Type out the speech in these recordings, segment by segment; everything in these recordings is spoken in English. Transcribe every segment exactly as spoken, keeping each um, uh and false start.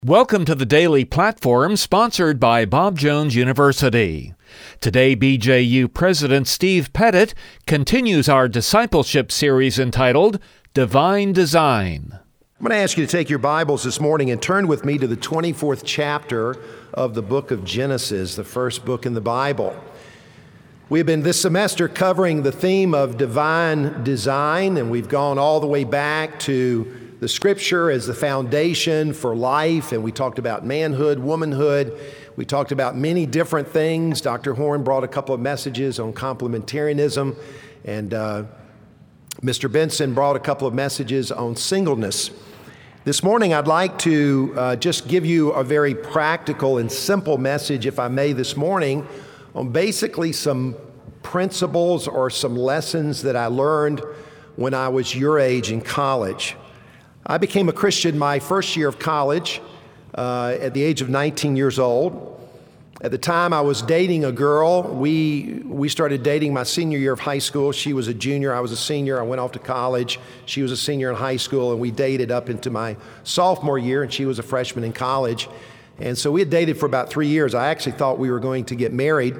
Welcome to the Daily Platform, sponsored by Bob Jones University. Today, B J U President Steve Pettit continues our discipleship series entitled Divine Design. I'm going to ask you to take your Bibles this morning and turn with me to the twenty-fourth chapter of the book of Genesis, the first book in the Bible. We've been this semester covering the theme of divine design, and we've gone all the way back to the Scripture as the foundation for life, and we talked about manhood, womanhood. We talked about many different things. Doctor Horn brought a couple of messages on complementarianism, and uh, Mister Benson brought a couple of messages on singleness. This morning, I'd like to uh, just give you a very practical and simple message, if I may, this morning, on basically some principles or some lessons that I learned when I was your age in college. I became a Christian my first year of college uh, at the age of nineteen years old. At the time, I was dating a girl. We we started dating my senior year of high school. She was a junior. I was a senior. I went off to college. She was a senior in high school, and we dated up into my sophomore year, and she was a freshman in college. And so we had dated for about three years. I actually thought we were going to get married,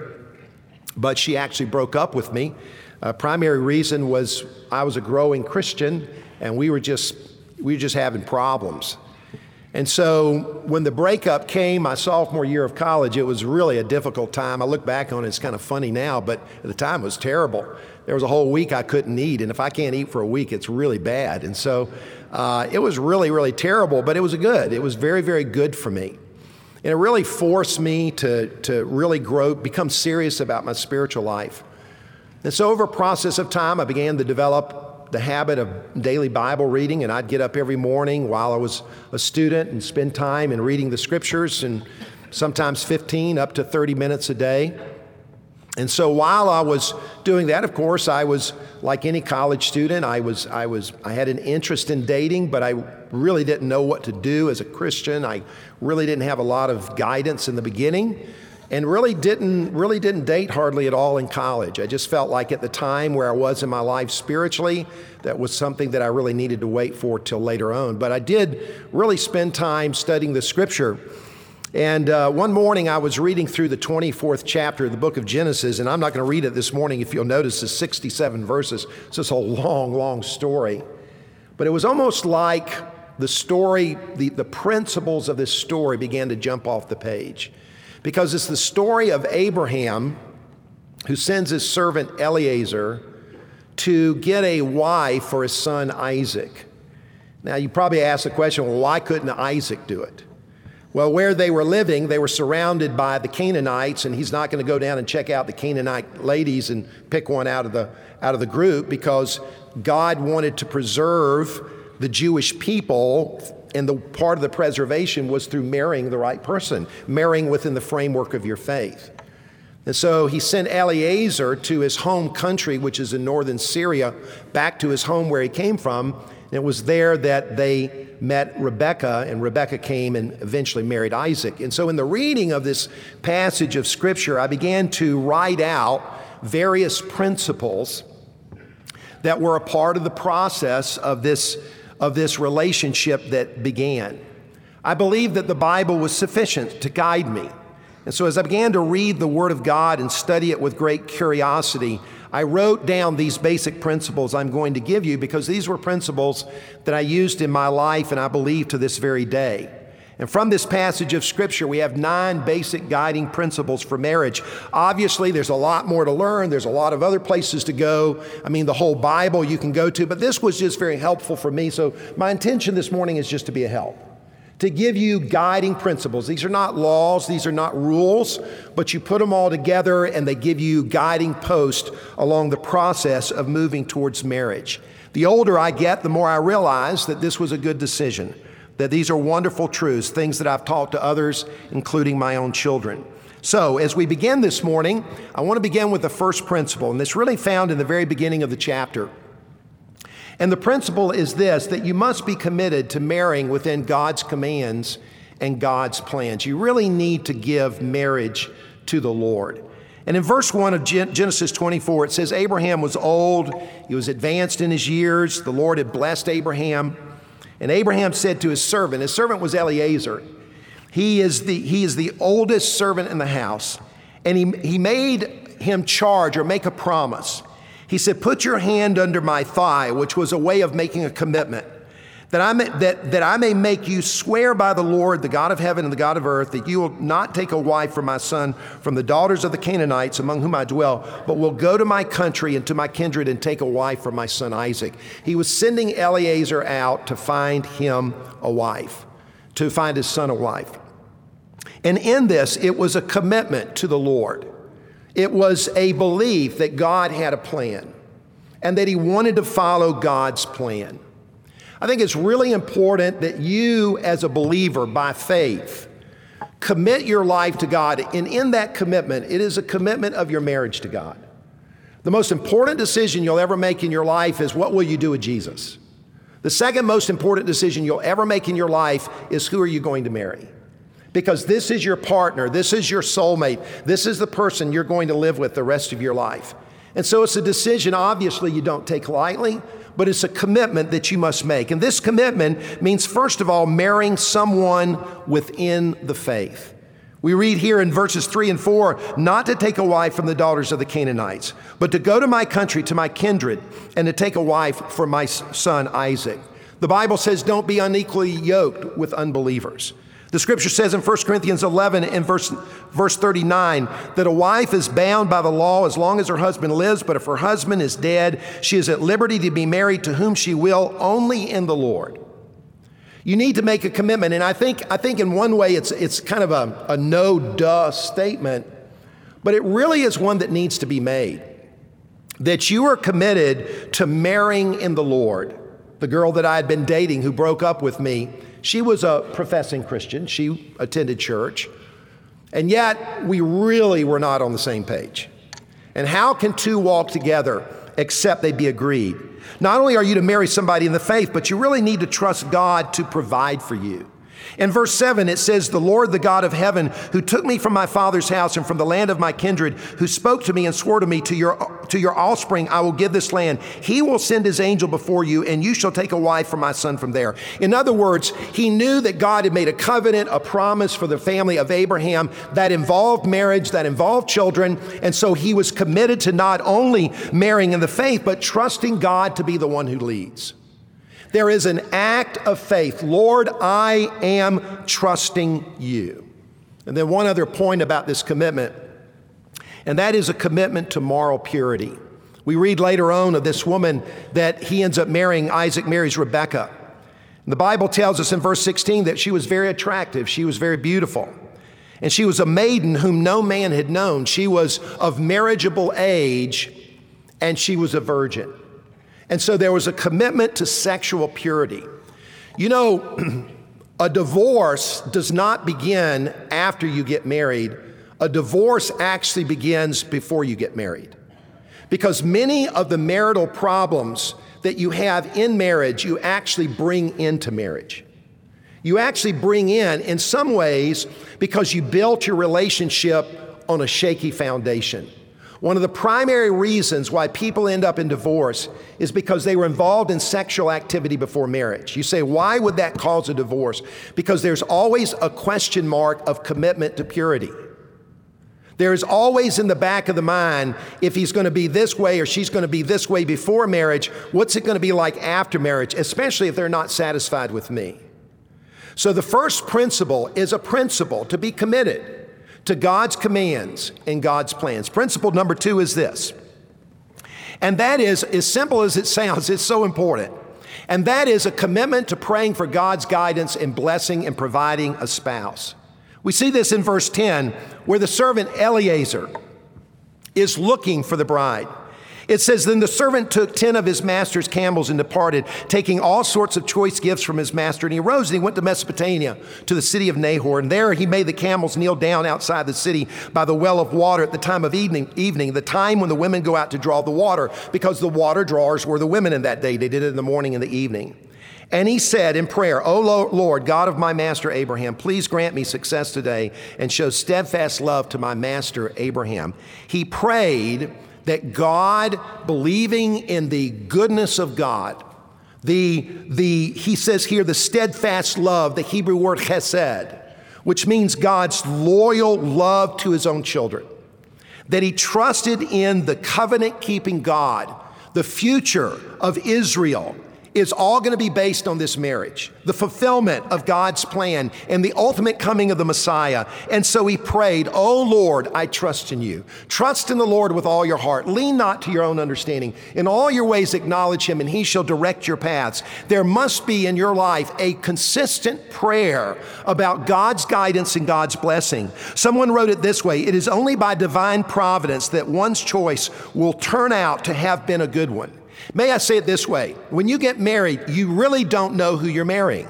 but she actually broke up with me. Uh, primary reason was I was a growing Christian, and we were just we were just having problems. And so when the breakup came my sophomore year of college, it was really a difficult time. I look back on it, it's kind of funny now, but at the time it was terrible. There was a whole week I couldn't eat, and if I can't eat for a week, it's really bad. And so uh, it was really, really terrible, but it was good. It was very, very good for me. And it really forced me to, to really grow, become serious about my spiritual life. And so over a process of time, I began to develop the habit of daily Bible reading, and I'd get up every morning while I was a student and spend time in reading the Scriptures, and sometimes fifteen up to thirty minutes a day. And so while I was doing that, of course, I was like any college student. I was, I was, I had an interest in dating, but I really didn't know what to do as a Christian. I really didn't have a lot of guidance in the beginning, and really didn't, really didn't date hardly at all in college. I just felt like at the time where I was in my life spiritually, that was something that I really needed to wait for till later on. But I did really spend time studying the Scripture. And uh, one morning I was reading through the twenty-fourth chapter of the book of Genesis, and I'm not going to read it this morning. If you'll notice, it's sixty-seven verses. It's just a long, long story. But it was almost like the story, the, the principles of this story began to jump off the page. Because it's the story of Abraham, who sends his servant Eliezer to get a wife for his son Isaac. Now, you probably ask the question, well, why couldn't Isaac do it? Well, where they were living, they were surrounded by the Canaanites, and he's not going to go down and check out the Canaanite ladies and pick one out of the out of the group, because God wanted to preserve the Jewish people, and the part of the preservation was through marrying the right person, marrying within the framework of your faith. And so he sent Eliezer to his home country, which is in northern Syria, back to his home where he came from. And it was there that they met Rebekah, and Rebekah came and eventually married Isaac. And so in the reading of this passage of Scripture, I began to write out various principles that were a part of the process of this of this relationship that began. I believe that the Bible was sufficient to guide me. And so as I began to read the Word of God and study it with great curiosity, I wrote down these basic principles I'm going to give you, because these were principles that I used in my life and I believe to this very day. And from this passage of Scripture, we have nine basic guiding principles for marriage. Obviously, there's a lot more to learn. There's a lot of other places to go. I mean, the whole Bible you can go to, but this was just very helpful for me. So my intention this morning is just to be a help, to give you guiding principles. These are not laws, these are not rules, but you put them all together and they give you guiding posts along the process of moving towards marriage. The older I get, the more I realize that this was a good decision, that these are wonderful truths, things that I've taught to others, including my own children. So as we begin this morning, I want to begin with the first principle, and it's really found in the very beginning of the chapter. And the principle is this, that you must be committed to marrying within God's commands and God's plans. You really need to give marriage to the Lord. And in verse one of Genesis twenty-four, it says, Abraham was old, he was advanced in his years, the Lord had blessed Abraham. And Abraham said to his servant, his servant was Eliezer, He is the, he is the oldest servant in the house. And he, he made him charge or make a promise. He said, put your hand under my thigh, which was a way of making a commitment, that I may, that, that I may make you swear by the Lord, the God of heaven and the God of earth, that you will not take a wife for my son from the daughters of the Canaanites among whom I dwell, but will go to my country and to my kindred and take a wife for my son Isaac. He was sending Eliezer out to find him a wife, to find his son a wife. And in this, it was a commitment to the Lord. It was a belief that God had a plan and that he wanted to follow God's plan. I think it's really important that you, as a believer by faith, commit your life to God. And in that commitment, it is a commitment of your marriage to God. The most important decision you'll ever make in your life is, what will you do with Jesus? The second most important decision you'll ever make in your life is, who are you going to marry? Because this is your partner, this is your soulmate, this is the person you're going to live with the rest of your life. And so it's a decision, obviously, you don't take lightly, but it's a commitment that you must make. And this commitment means, first of all, marrying someone within the faith. We read here in verses three and four, not to take a wife from the daughters of the Canaanites, but to go to my country, to my kindred, and to take a wife for my son Isaac. The Bible says, don't be unequally yoked with unbelievers. The scripture says in First Corinthians eleven and verse, verse thirty-nine that a wife is bound by the law as long as her husband lives, but if her husband is dead, she is at liberty to be married to whom she will, only in the Lord. You need to make a commitment, and I think, I think in one way it's, it's kind of a, a no-duh statement, but it really is one that needs to be made. That you are committed to marrying in the Lord. The girl that I had been dating who broke up with me, she was a professing Christian. She attended church. And yet, we really were not on the same page. And how can two walk together except they be agreed? Not only are you to marry somebody in the faith, but you really need to trust God to provide for you. In verse seven, it says, the Lord, the God of heaven, who took me from my father's house and from the land of my kindred, who spoke to me and swore to me, to your, to your offspring I will give this land. He will send his angel before you, and you shall take a wife for my son from there. In other words, he knew that God had made a covenant, a promise for the family of Abraham that involved marriage, that involved children. And so he was committed to not only marrying in the faith, but trusting God to be the one who leads. There is an act of faith. Lord, I am trusting you. And then one other point about this commitment, and that is a commitment to moral purity. We read later on of this woman that he ends up marrying. Isaac marries Rebekah. And the Bible tells us in verse sixteen that she was very attractive. She was very beautiful. And she was a maiden whom no man had known. She was of marriageable age, and she was a virgin. And so there was a commitment to sexual purity. You know, a divorce does not begin after you get married. A divorce actually begins before you get married. Because many of the marital problems that you have in marriage, you actually bring into marriage. You actually bring in, in some ways, because you built your relationship on a shaky foundation. One of the primary reasons why people end up in divorce is because they were involved in sexual activity before marriage. You say, why would that cause a divorce? Because there's always a question mark of commitment to purity. There's always in the back of the mind, if he's going to be this way or she's going to be this way before marriage, what's it going to be like after marriage, especially if they're not satisfied with me? So the first principle is a principle to be committed to God's commands and God's plans. Principle number two is this, and that is, as simple as it sounds, it's so important, and that is a commitment to praying for God's guidance and blessing and providing a spouse. We see this in verse ten, where the servant Eliezer is looking for the bride. It says, then the servant took ten of his master's camels and departed, taking all sorts of choice gifts from his master. And he arose and he went to Mesopotamia, to the city of Nahor. And there he made the camels kneel down outside the city by the well of water at the time of evening, evening, the time when the women go out to draw the water, because the water drawers were the women in that day. They did it in the morning and the evening. And he said in prayer, O Lord, God of my master Abraham, please grant me success today and show steadfast love to my master Abraham. He prayed that God, believing in the goodness of God, the, the he says here, the steadfast love, the Hebrew word chesed, which means God's loyal love to his own children, that he trusted in the covenant-keeping God. The future of Israel is all going to be based on this marriage, the fulfillment of God's plan and the ultimate coming of the Messiah. And so he prayed, "Oh Lord, I trust in you. Trust in the Lord with all your heart. Lean not to your own understanding. In all your ways acknowledge him, and he shall direct your paths." There must be in your life a consistent prayer about God's guidance and God's blessing. Someone wrote it this way: "It is only by divine providence that one's choice will turn out to have been a good one." May I say it this way: when you get married, you really don't know who you're marrying.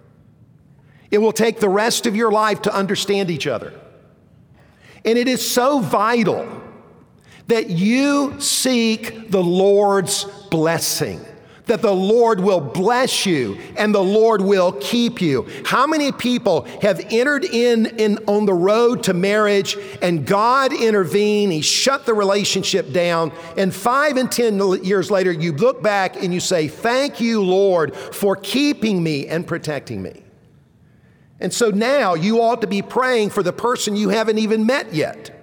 It will take the rest of your life to understand each other. And it is so vital that you seek the Lord's blessing, that the Lord will bless you and the Lord will keep you. How many people have entered in, in on the road to marriage and God intervened, he shut the relationship down, and five and ten years later you look back and you say, "Thank you, Lord, for keeping me and protecting me." And so now you ought to be praying for the person you haven't even met yet.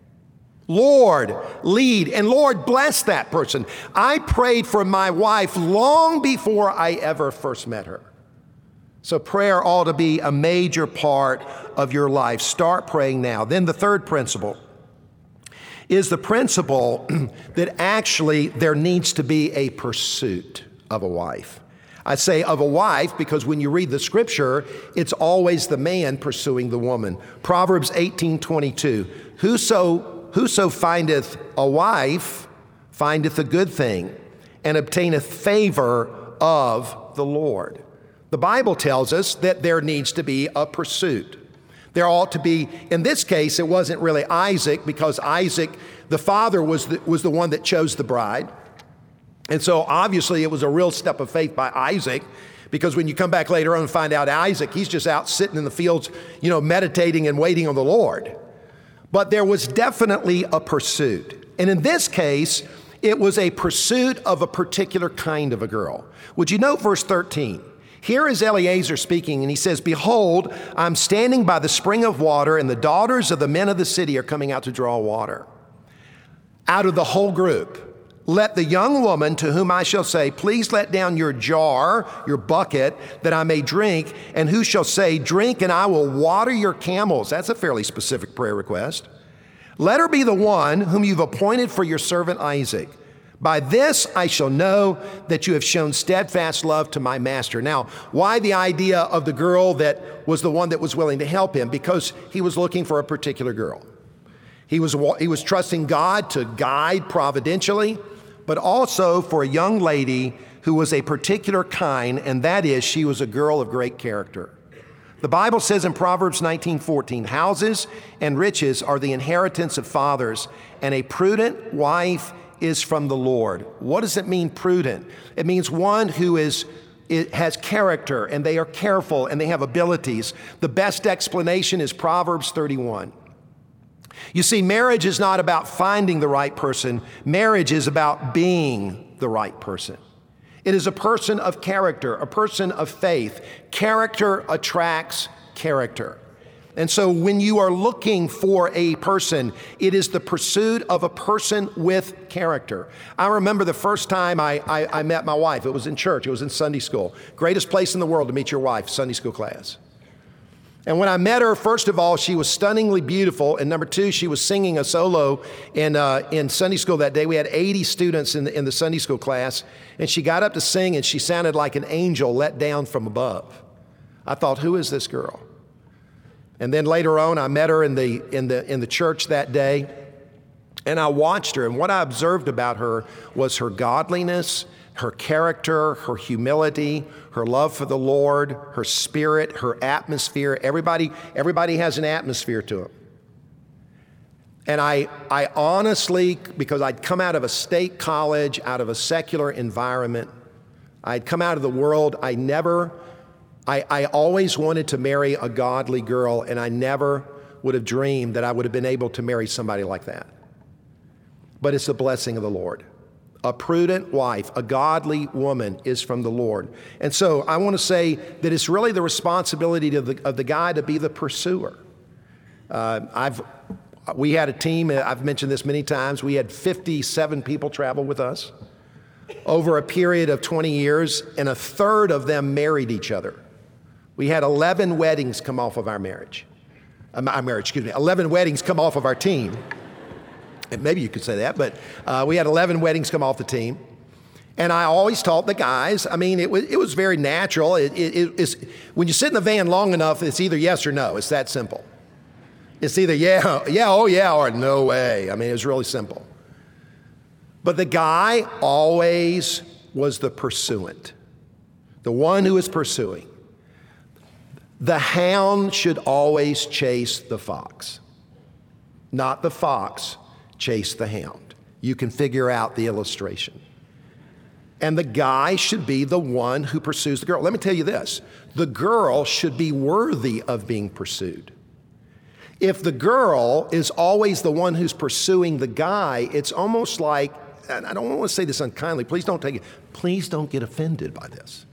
Lord, lead, and Lord, bless that person. I prayed for my wife long before I ever first met her. So prayer ought to be a major part of your life. Start praying now. Then the third principle is the principle that actually there needs to be a pursuit of a wife. I say of a wife because when you read the scripture, it's always the man pursuing the woman. Proverbs eighteen twenty-two, Whoso Whoso findeth a wife findeth a good thing and obtaineth favor of the Lord. The Bible tells us that there needs to be a pursuit. There ought to be, in this case, it wasn't really Isaac because Isaac, the father, was the, was the one that chose the bride. And so obviously it was a real step of faith by Isaac, because when you come back later on and find out Isaac, he's just out sitting in the fields, you know, meditating and waiting on the Lord. But there was definitely a pursuit. And in this case, it was a pursuit of a particular kind of a girl. Would you note verse thirteen? Here is Eliezer speaking, and he says, "Behold, I'm standing by the spring of water, and the daughters of the men of the city are coming out to draw water." Out of the whole group, let the young woman to whom I shall say, "Please let down your jar, your bucket, that I may drink," and who shall say, "Drink, and I will water your camels." That's a fairly specific prayer request. "Let her be the one whom you've appointed for your servant Isaac. By this I shall know that you have shown steadfast love to my master." Now, why the idea of the girl that was the one that was willing to help him? Because he was looking for a particular girl. He was, he was trusting God to guide providentially, but also for a young lady who was a particular kind, and that is she was a girl of great character. The Bible says in Proverbs nineteen fourteen, "Houses and riches are the inheritance of fathers, and a prudent wife is from the Lord." What does it mean, prudent? It means one who is it has character, and they are careful, and they have abilities. The best explanation is Proverbs thirty-one. You see, marriage is not about finding the right person. Marriage is about being the right person. It is a person of character, a person of faith. Character attracts character. And so when you are looking for a person, it is the pursuit of a person with character. I remember the first time I, I, I met my wife. It was in church. It was in Sunday school. Greatest place in the world to meet your wife, Sunday school class. And when I met her, first of all, she was stunningly beautiful. And number two, she was singing a solo in uh, in Sunday school that day. We had eighty students in the, in the Sunday school class. And she got up to sing, and she sounded like an angel let down from above. I thought, who is this girl? And then later on, I met her in the in the in the church that day. And I watched her. And what I observed about her was her godliness, her character, her humility, her love for the Lord, her spirit, her atmosphere. Everybody, everybody has an atmosphere to them. And I, I honestly, because I'd come out of a state college, out of a secular environment, I'd come out of the world, I never, I, I always wanted to marry a godly girl, and I never would have dreamed that I would have been able to marry somebody like that. But it's the blessing of the Lord. A prudent wife, a godly woman is from the Lord. And so I want to say that it's really the responsibility of the, of the guy to be the pursuer. Uh, I've, we had a team, I've mentioned this many times, we had fifty-seven people travel with us over a period of twenty years, and a third of them married each other. We had eleven weddings come off of our marriage. Um, our marriage, excuse me, eleven weddings come off of our team. And maybe you could say that, but uh, we had eleven weddings come off the team. And I always taught the guys, I mean, it was, it was very natural. It, it, it, it's, when you sit in the van long enough, it's either yes or no. It's that simple. It's either yeah, yeah, oh yeah, or no way. I mean, it was really simple. But the guy always was the pursuant, the one who is pursuing. The hound should always chase the fox, not the fox chase the hound. You can figure out the illustration. And the guy should be the one who pursues the girl. Let me tell you this, the girl should be worthy of being pursued. If the girl is always the one who's pursuing the guy, it's almost like, and I don't want to say this unkindly, please don't take it, please don't get offended by this.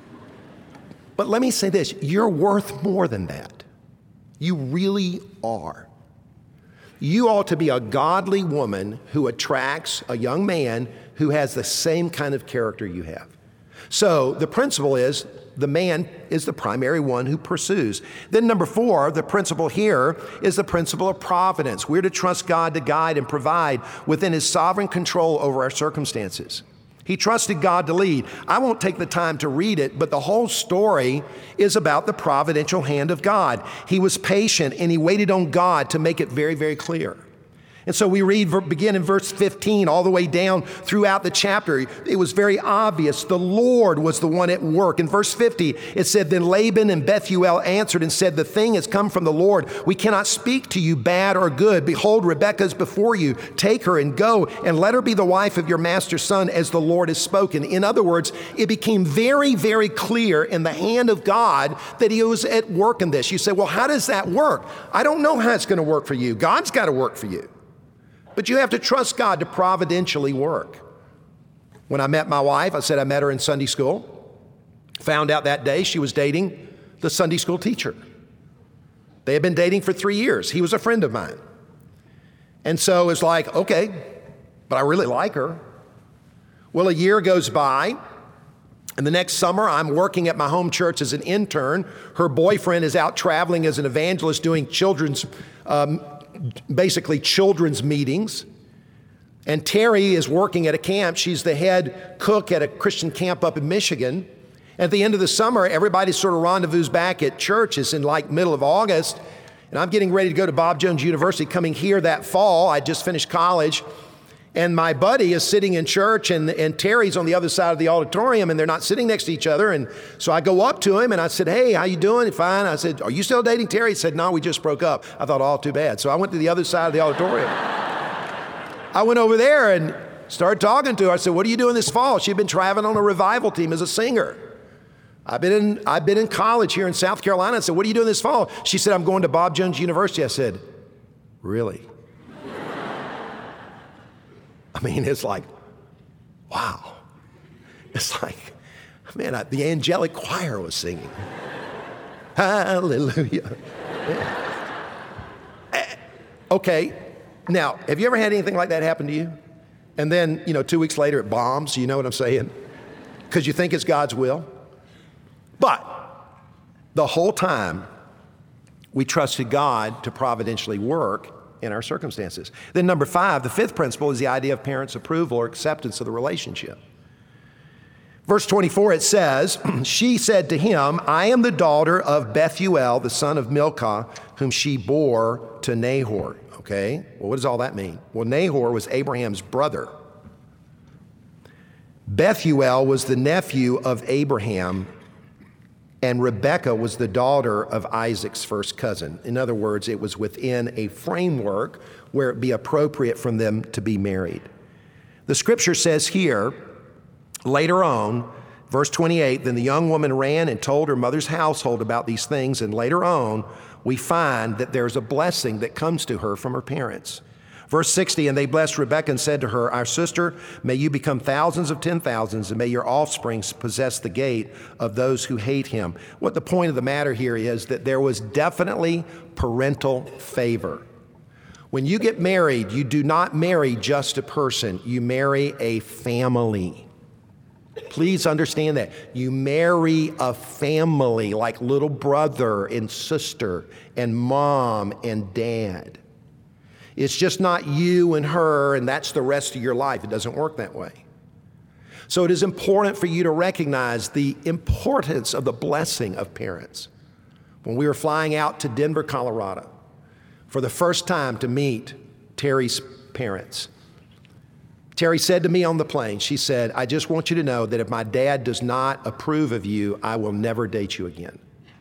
But let me say this, you're worth more than that. You really are. You ought to be a godly woman who attracts a young man who has the same kind of character you have. So the principle is the man is the primary one who pursues. Then number four, the principle here is the principle of providence. We're to trust God to guide and provide within his sovereign control over our circumstances. He trusted God to lead. I won't take the time to read it, but the whole story is about the providential hand of God. He was patient and he waited on God to make it very, very clear. And so we read, begin in verse fifteen all the way down throughout the chapter. It was very obvious the Lord was the one at work. In verse fifty, it said, then Laban and Bethuel answered and said, the thing has come from the Lord. We cannot speak to you bad or good. Behold, Rebekah is before you. Take her and go and let her be the wife of your master's son as the Lord has spoken. In other words, it became very, very clear in the hand of God that he was at work in this. You say, well, how does that work? I don't know how it's going to work for you. God's got to work for you. But you have to trust God to providentially work. When I met my wife, I said I met her in Sunday school. Found out that day she was dating the Sunday school teacher. They had been dating for three years. He was a friend of mine. And so it's like, okay, but I really like her. Well, a year goes by, and the next summer I'm working at my home church as an intern. Her boyfriend is out traveling as an evangelist doing children's um, basically children's meetings. And Terry is working at a camp. She's the head cook at a Christian camp up in Michigan. At the end of the summer, everybody sort of rendezvous back at church. It's in like middle of August. And I'm getting ready to go to Bob Jones University, coming here that fall. I just finished college. And my buddy is sitting in church, and, and Terry's on the other side of the auditorium, and they're not sitting next to each other. And so I go up to him, and I said, hey, how you doing? Fine. I said, are you still dating Terry? He said, no, we just broke up. I thought, oh, too bad. So I went to the other side of the auditorium. I went over there and started talking to her. I said, what are you doing this fall? She'd been traveling on a revival team as a singer. I've been in, I've been in college here in South Carolina. I said, what are you doing this fall? She said, I'm going to Bob Jones University. I said, really? I mean, it's like, wow. It's like, man, I, the angelic choir was singing. Hallelujah. Yeah. Okay, now, have you ever had anything like that happen to you? And then, you know, two weeks later it bombs, you know what I'm saying? Because you think it's God's will. But the whole time, we trusted God to providentially work in our circumstances. Then number five, the fifth principle is the idea of parents' approval or acceptance of the relationship. Verse twenty-four, it says, she said to him, I am the daughter of Bethuel, the son of Milcah, whom she bore to Nahor. Okay, well, what does all that mean? Well, Nahor was Abraham's brother. Bethuel was the nephew of Abraham, and Rebekah was the daughter of Isaac's first cousin. In other words, it was within a framework where it be appropriate for them to be married. The scripture says here, later on, verse twenty-eight, then the young woman ran and told her mother's household about these things, and later on, we find that there's a blessing that comes to her from her parents. Verse sixty, and they blessed Rebekah and said to her, our sister, may you become thousands of ten thousands, and may your offspring possess the gate of those who hate him. What the point of the matter here is that there was definitely parental favor. When you get married, you do not marry just a person, you marry a family. Please understand that. You marry a family like little brother and sister and mom and dad. It's just not you and her and that's the rest of your life. It doesn't work that way. So it is important for you to recognize the importance of the blessing of parents. When we were flying out to Denver, Colorado, for the first time to meet Terry's parents, Terry said to me on the plane, she said, I just want you to know that if my dad does not approve of you, I will never date you again.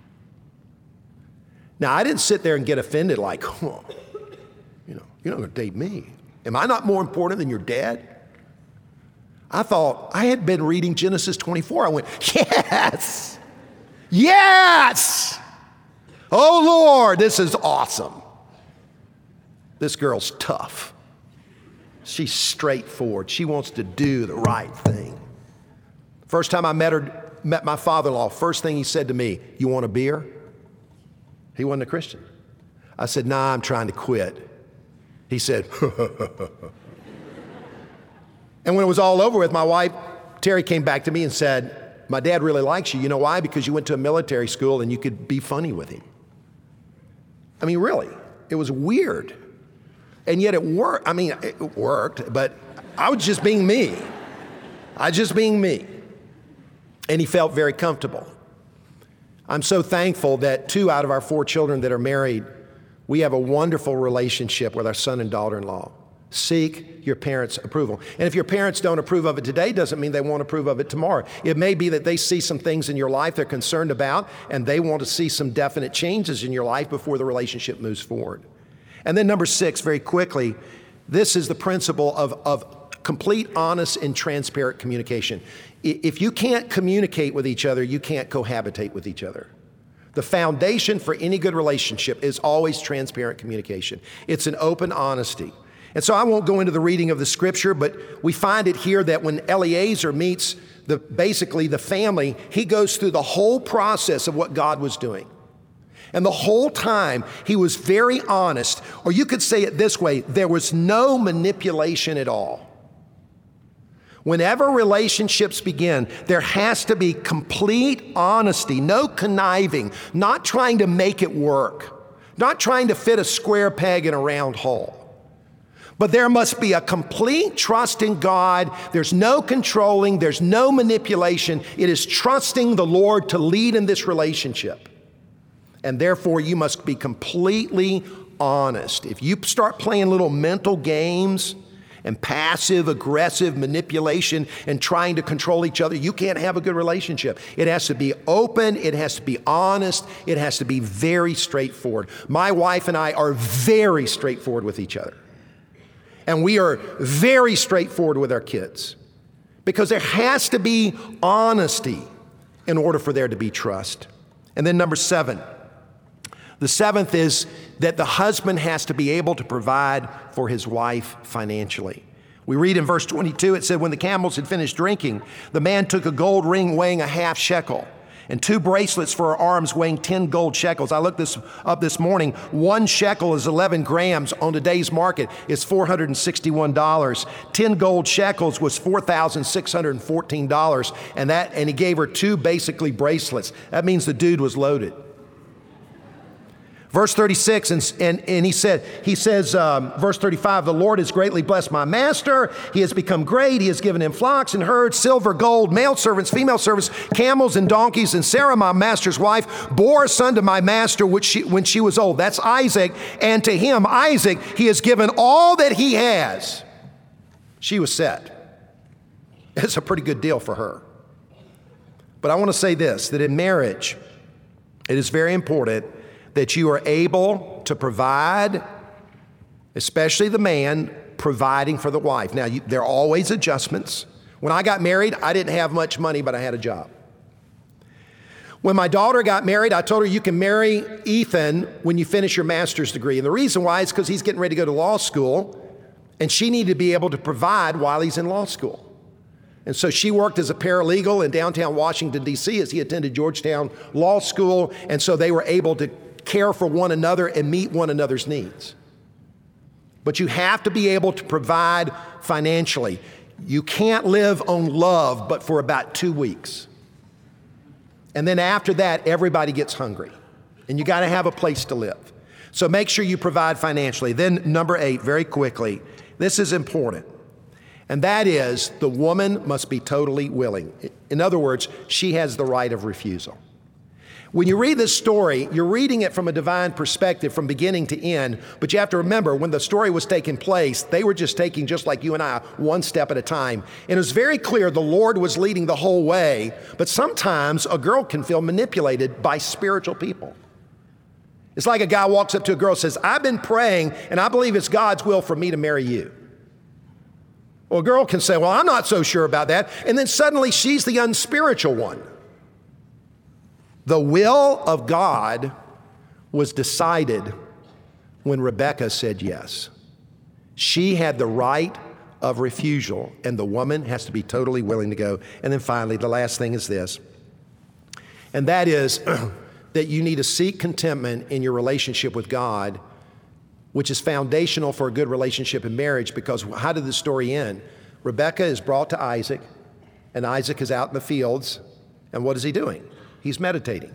Now, I didn't sit there and get offended like, oh, you know, you're not going to date me. Am I not more important than your dad? I thought, I had been reading Genesis twenty-four. I went, yes, yes. Oh, Lord, this is awesome. This girl's tough. She's straightforward. She wants to do the right thing. First time I met her, met my father-in-law, first thing he said to me, you want a beer? He wasn't a Christian. I said, nah, I'm trying to quit. He said, and when it was all over with, my wife, Terry, came back to me and said, my dad really likes you. You know why? Because you went to a military school and you could be funny with him. I mean, really, it was weird. And yet it worked. I mean, it worked, but I was just being me. I was just being me. And he felt very comfortable. I'm so thankful that two out of our four children that are married, we have a wonderful relationship with our son and daughter-in-law. Seek your parents' approval. And if your parents don't approve of it today, doesn't mean they won't approve of it tomorrow. It may be that they see some things in your life they're concerned about, and they want to see some definite changes in your life before the relationship moves forward. And then number six, very quickly, this is the principle of, of complete, honest, and transparent communication. If you can't communicate with each other, you can't cohabitate with each other. The foundation for any good relationship is always transparent communication. It's an open honesty. And so I won't go into the reading of the scripture, but we find it here that when Eliezer meets the, basically the family, he goes through the whole process of what God was doing. And the whole time, he was very honest, or you could say it this way, there was no manipulation at all. Whenever relationships begin, there has to be complete honesty, no conniving, not trying to make it work, not trying to fit a square peg in a round hole. But there must be a complete trust in God. There's no controlling, there's no manipulation. It is trusting the Lord to lead in this relationship. And therefore, you must be completely honest. If you start playing little mental games and passive, aggressive manipulation and trying to control each other, you can't have a good relationship. It has to be open. It has to be honest. It has to be very straightforward. My wife and I are very straightforward with each other. And we are very straightforward with our kids because there has to be honesty in order for there to be trust. And then number seven, the seventh is that the husband has to be able to provide for his wife financially. We read in verse twenty-two, it said, when the camels had finished drinking, the man took a gold ring weighing a half shekel and two bracelets for her arms weighing ten gold shekels. I looked this up this morning. One shekel is eleven grams. On today's market, it's four hundred sixty-one dollars. ten gold shekels was four thousand six hundred fourteen dollars. And that, and he gave her two basically bracelets. That means the dude was loaded. Verse thirty-six, and, and, and he said, he says, um, verse thirty-five, the Lord has greatly blessed my master. He has become great. He has given him flocks and herds, silver, gold, male servants, female servants, camels and donkeys. And Sarah, my master's wife, bore a son to my master which she, when she was old. That's Isaac. And to him, Isaac, he has given all that he has. She was set. It's a pretty good deal for her. But I want to say this, that in marriage, it is very important that you are able to provide, especially the man providing for the wife. Now, you, there are always adjustments. When I got married, I didn't have much money, but I had a job. When my daughter got married, I told her, you can marry Ethan when you finish your master's degree. And the reason why is because he's getting ready to go to law school. And she needed to be able to provide while he's in law school. And so she worked as a paralegal in downtown Washington, D C as he attended Georgetown Law School. And so they were able to care for one another and meet one another's needs. But you have to be able to provide financially. You can't live on love but for about two weeks. And then after that, everybody gets hungry. And you got to have a place to live. So make sure you provide financially. Then number eight, very quickly, this is important. And that is, the woman must be totally willing. In other words, she has the right of refusal. When you read this story, you're reading it from a divine perspective from beginning to end, but you have to remember when the story was taking place, they were just taking, just like you and I, one step at a time. And it was very clear the Lord was leading the whole way, but sometimes a girl can feel manipulated by spiritual people. It's like a guy walks up to a girl and says, I've been praying and I believe it's God's will for me to marry you. Well, a girl can say, well, I'm not so sure about that. And then suddenly she's the unspiritual one. The will of God was decided when Rebekah said yes. She had the right of refusal, and the woman has to be totally willing to go. And then finally, the last thing is this, and that is that you need to seek contentment in your relationship with God, which is foundational for a good relationship in marriage, because how did the story end? Rebekah is brought to Isaac, and Isaac is out in the fields, and what is he doing? He's meditating.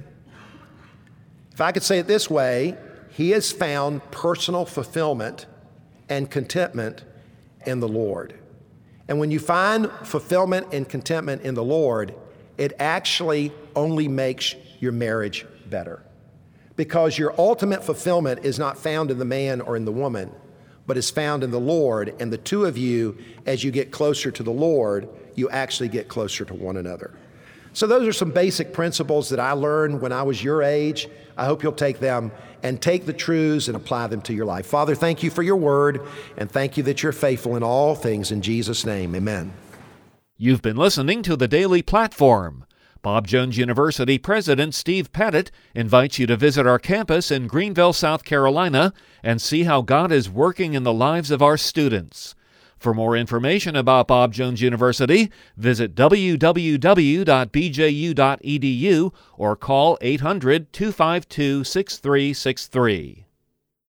If I could say it this way, he has found personal fulfillment and contentment in the Lord. And when you find fulfillment and contentment in the Lord, it actually only makes your marriage better. Because your ultimate fulfillment is not found in the man or in the woman, but is found in the Lord. And the two of you, as you get closer to the Lord, you actually get closer to one another. So those are some basic principles that I learned when I was your age. I hope you'll take them and take the truths and apply them to your life. Father, thank you for your word, and thank you that you're faithful in all things. In Jesus' name, amen. You've been listening to The Daily Platform. Bob Jones University President Steve Pettit invites you to visit our campus in Greenville, South Carolina, and see how God is working in the lives of our students. For more information about Bob Jones University, visit w w w dot b j u dot e d u or call eight hundred, two five two, six three six three.